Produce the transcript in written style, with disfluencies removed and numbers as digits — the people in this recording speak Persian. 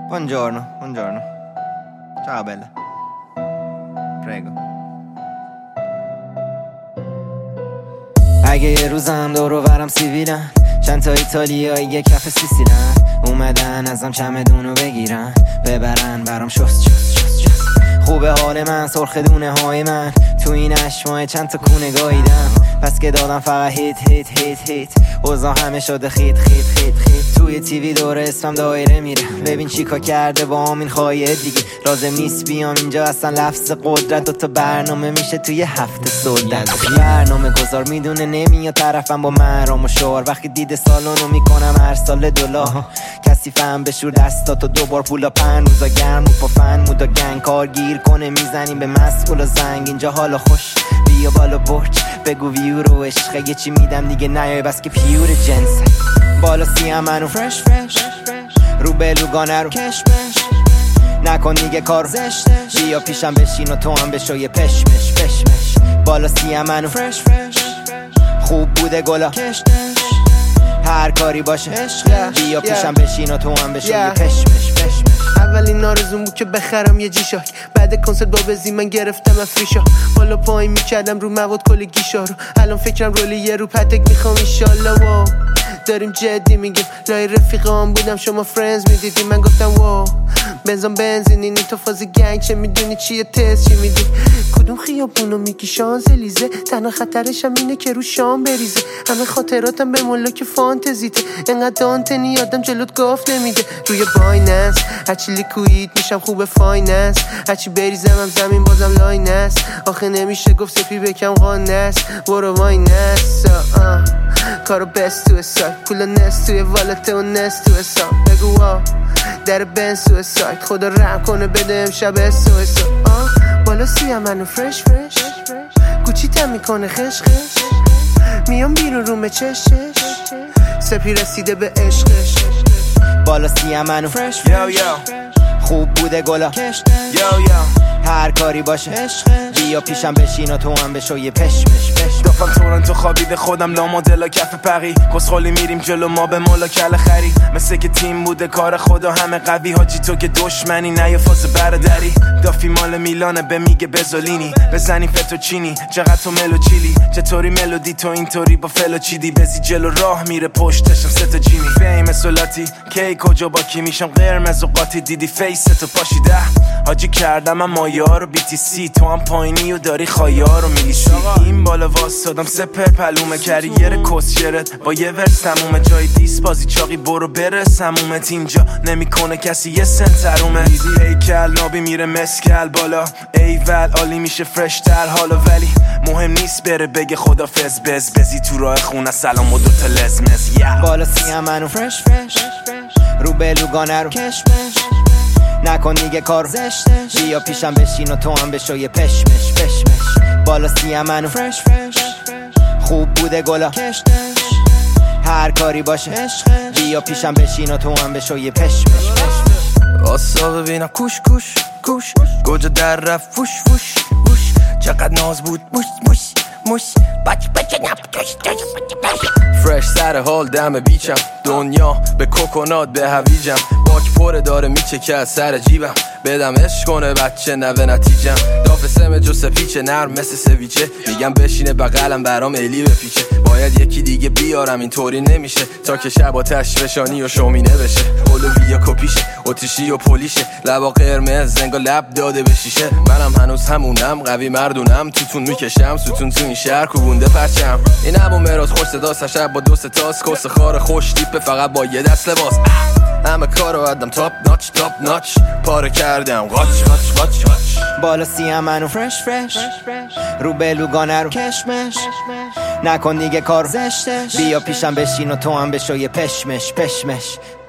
Buongiorno. Ciao bella. Prego. اگه یه روزم دور و برم سیبیلن، چند تا ایتالیایی یه کف سیسیلن، اومدن ازم چمدونو بگیرن ببرن برام شست. خوبه حال من، سرخ دونه های من، تو این اشمای چند تا کونه گاییدم، پس که دادم فقط هیت اوضاع همه شده خیت توی تیوی دور اسمم دایره میره، ببین چیکار کرده با همین خواهیه دیگه، لازم نیست بیام اینجا اصلا لفظ قدرت، دوتا برنامه میشه توی هفته سودت، برنامه گذار میدونه نمیاد طرفم با مرام و شعار، وقتی دیده سالونو میکنم هر سال $، کسی فهم بشور دستاتو دوبار پولا پن، روزا گرم و پافن مودا گنگ کار گیر کنه، میزنیم به مسئول و زنگ، اینجا حالا خوش بیا بالا برج بگو ویو رو عشقه، یه چی میدم دیگه نیای بس که پیور جنسه، بالا سیم منو فرش رو بلوگانه رو کشمش، نکن دیگه کار زشته، بیا پیشم بشین و تو هم بشو یه پشمش، بالا سیم منو فرش خوب بوده گلا کشتش، هر کاری باشه بیا پیشم بشین و تو هم بشو یه پشمش. اولین آرزوم بود که بخرم یه جیشاک، بعد کنسرت با بزی من گرفتم افریشا، بالا پایین میکردم رو مواد کل گیشا رو، الان فکرم رولی یه رو پتک میخوام ایشالله، واو داریم جدی میگیم، لای رفیقام بودم شما فرندز میدیدی، من گفتم واو بنزین این تو فاز گنگ، چه میدونی چیه تست چی میدی، کدوم خیابونو میگی شانزلیزه، تنها خطرشم اینه که رو شام بریزه، همه خاطراتم به ملاک فانتزیته، انقدر دانتنی آدم جلوت گاف نمیده، روی بایننس هرچی لیکوید میشم خوب فایننس، هرچی بریزم هم زمین بازم لاینس، آخه نمیشه گفت سپی بکم قانس، برو واینس کارو بست تو سایت، پول نست توی والت و نست تو حساب، بگو واو در بنز تو سایت، خدا رحم کنه بده امشب اسو بالا سیم منو فرش گوچی تم میکنه خش میام بیرون رومه چش سپی رسیده به عشقش، بالا سیم منو فرش خوب بوده گلا هر کاری باشه بیا پیشم بشین و تو هم بشو یه پشمش. دافم تورنتو خوابیده خودم لا مدلا کف پقی، کسخالی میریم جلو ما به مولا کل خری، مثل که تیم بوده کار خدا همه قوی، حاجی تو که دشمنی نه یه فاز بردری، دافی مال میلانه به میگه بزولینی، بزنی فتوچینی چقدر تو ملو چیلی، چطوری ملودی تو اینطوری با فلو چیدی، بزی جلو راه میره پشتشم ستا جیمی، فیم سولاتی کی کجا با کی میشم قرمز و قاطی، دیدی فیس تو پاشیده حاجی کردم من مایا رو BTC، تو هم پایینی و داری خایا رو میلیسی، این بالا واسادم سپر پلومه کریر کسشرت با یه ورس تمومه، جای دیس بازی چاقی برو برس همومت، اینجا نمیکنه کسی یه سنترومه، هیکل نابی میره مسکل بالا ایول عالی میشه فرش تر حالا، ولی مهم نیست بره بگه خدافظ بزی تو راه خونه سلام و دوتا لزمز، بالا سیم منو فرش رو بلوگانه رو کشمش، نکن دیگه کار زشته، بیا پیشم بشین و تو هم بشو یه پشمش، بالا سیم منو فرش خوب بوده گلا کشتش، هر کاری باشه بیا پیشم بشین و تو هم بشو یه پشمش. آسا ببینم کوش گوجه در رفت فوش چقدر ناز بود موش بچه فرش سر حال دم بیچم، دنیا به کوکونات به هویجم، باک پره داره میچکه از سر جیبم، بدم عشق کنه بچه نوه نتیجم، داف سم جو سپیچه نرم مثل سویچه، میگم بشینه بغلم برام ایلی بپیچه، باید یکی دیگه بیارم اینطوری نمیشه، تا که شب آتش فشانی و شومینه بشه، اولویا کپیشه اتیشی و پلیشه، لبا قرمز زنگا لب داده به شیشه، منم هنوز همونم قوی مردونم، توتون میکشم ستون تو این شهر کوبونده پرچم، این همون مراز خوش صدا شب با 2 تاس، کس خار خوش تیپه فقط با یه دست لباس، همه کارو عدم تاپ ناچ پاره کردم قاچ بالا سیم منو فرش رو بلوگانه رو کشمش، نکن دیگه کار زشته، بیا پیشم بشین و تو هم بشو یه پشمش.